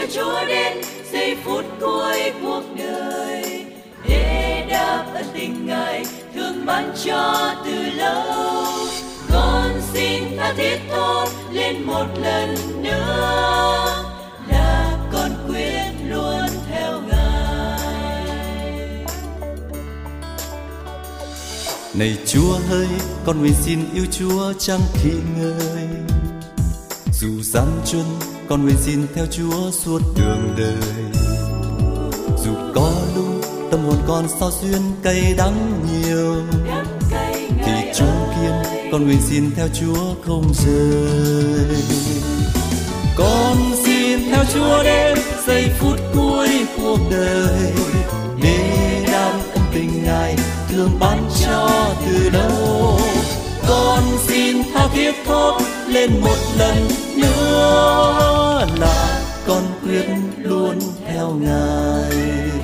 theo Chúa đến giây phút cuối cuộc đời, để đáp ơn tình Ngài thương ban cho từ lâu. Con xin tha thiết thốt lên một lần nữa là con quyết luôn theo Ngài. Này Chúa ơi, con nguyện xin yêu Chúa chẳng khi ngơi. Dù gian truân, con nguyện xin theo Chúa suốt đường đời. Dù có lúc tâm hồn con sao xuyên cay đắng nhiều, thì chung kiên con nguyện xin theo Chúa không rời. Con xin theo Chúa đến giây phút cuối cuộc đời, để đáp ơn tình Ngài thương ban cho từ lâu. Con xin tha thiết thốt lên một lần nữa là con quyết luôn theo Ngài.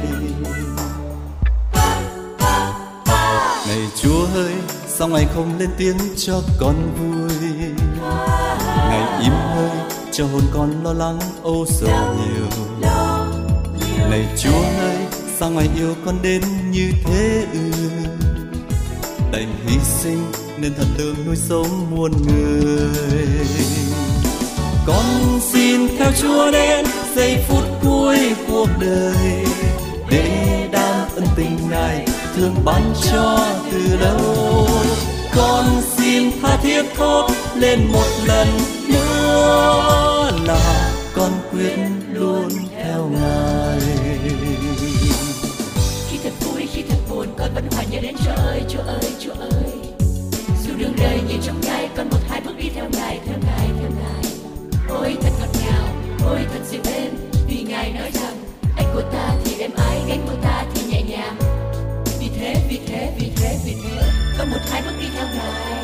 Này Chúa ơi, sao Ngài không lên tiếng cho con vui? Ngài im hơi cho hồn con lo lắng âu sầu nhiều. Này Chúa ơi, sao Ngài yêu con đến như thế ư? Đành hy sinh nên thật lương nuôi sống muôn người. Con xin theo Chúa đến giây phút cuối cuộc đời, để đáp ơn tình Ngài thương ban cho từ lâu. Con xin tha thiết thốt lên một lần nữa là con quyết luôn theo Ngài. Khi thật vui, khi thật buồn, con vẫn hoài nhớ đến Chúa ơi, Chúa ơi, Chúa ơi. Dù đường đời như trong gai, con một hai bước đi theo Ngài, theo Ngài, theo Ngài. Ôi thật ngọt ngào, ôi thật dịu êm, vì Ngài nói rằng anh của ta thì êm ái, gánh của ta thì nhẹ nhàng. Vì thế, con một hai bước đi theo Ngài.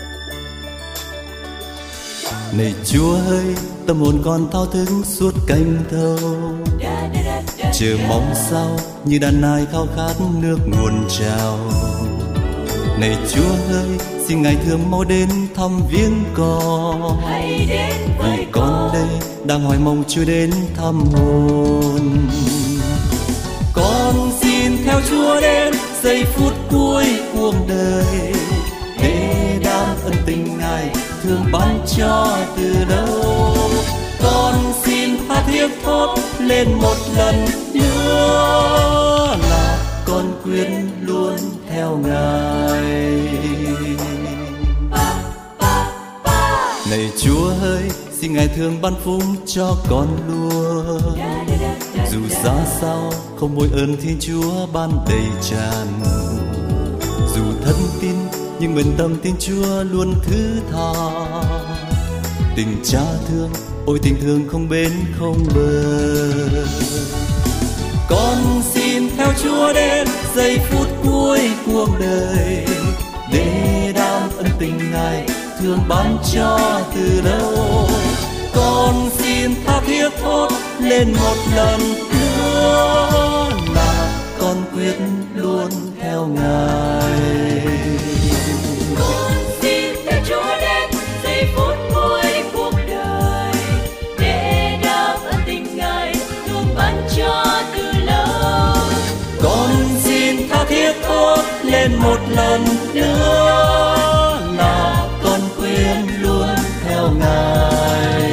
Này Chúa ơi, tâm hồn con thao thức suốt canh thâu, chờ mong sao như đàn nai khao khát nước nguồn trào. Này Chúa ơi, xin Ngài thương mau đến thăm viếng con, vì con đây đang hoài mong Chúa đến thăm hồn. Con xin theo Chúa đến giây phút cuối cuộc đời, để đáp ơn tình Ngài thương ban cho từ lâu. Con xin tha thiết thốt lên một lần nữa là con quyết luôn theo Ngài. Này Chúa ơi, xin Ngài thương ban phúc cho con luôn. Dù giá sao không mỗi ơn Thiên Chúa ban đầy tràn. Dù thân tin nhưng nguyện tâm tin Chúa luôn thứ tha. Tình cha thương, ôi tình thương không bến không bờ. Con xin theo Chúa đến giây phút cuối cuộc đời, để đáp ơn tình Ngài thương ban cho từ lâu. Con xin tha thiết thốt lên một lần nữa là con quyết luôn theo Ngài. Con xin theo Chúa đến giây phút cuối cuộc đời, để đáp ơn tình Ngài thương ban cho từ lâu. Con xin tha thiết thốt lên một lần nữa là con quyết luôn theo Ngài.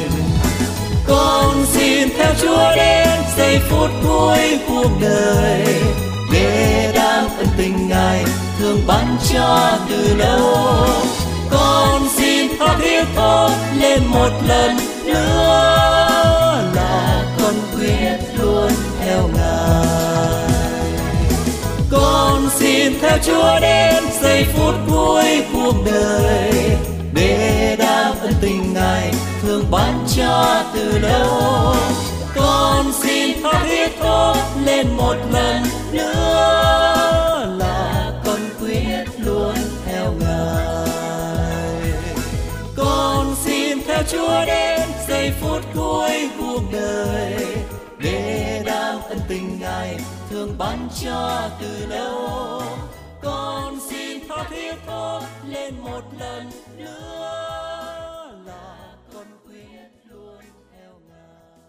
Con xin theo Chúa đến giây phút cuối cuộc đời, để đáp ơn tình Ngài thương ban cho từ lâu. Con xin tha thiết thốt lên một lần nữa là con quyết luôn theo Ngài. Con xin theo Chúa đến giây phút cuối cuộc đời, để đáp ơn tình Ngài thương ban cho từ lâu. Con xin tha thiết thốt lên một lần nữa là con quyết luôn theo Ngài. Con xin theo Chúa đến giây phút cuối cuộc đời, để đáp ơn tình Ngài thương ban cho từ lâu. Con xin tha thiết thốt lên một lần nữa.